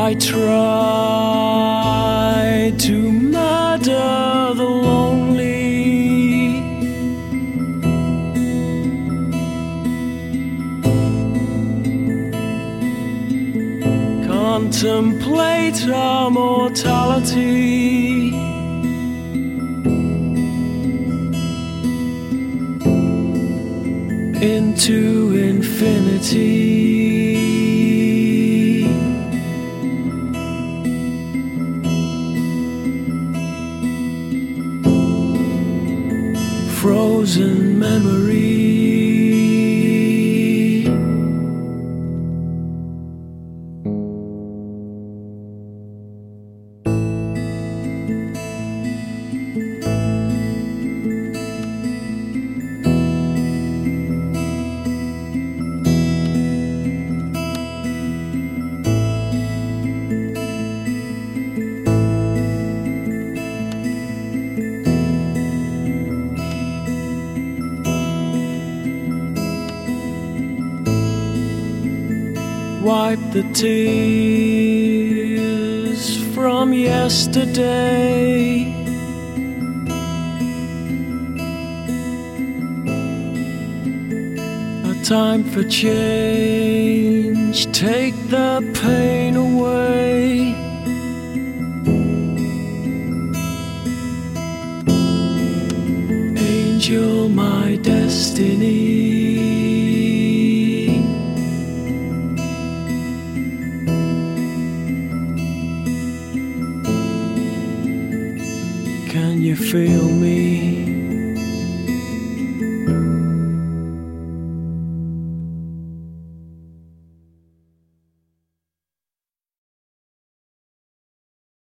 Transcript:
I try to murder the lonely. Contemplate our mortality. Into infinity. Frozen memory. Wipe the tears from yesterday. A time for change, take the pain away. Angel, my destiny. Can you feel me?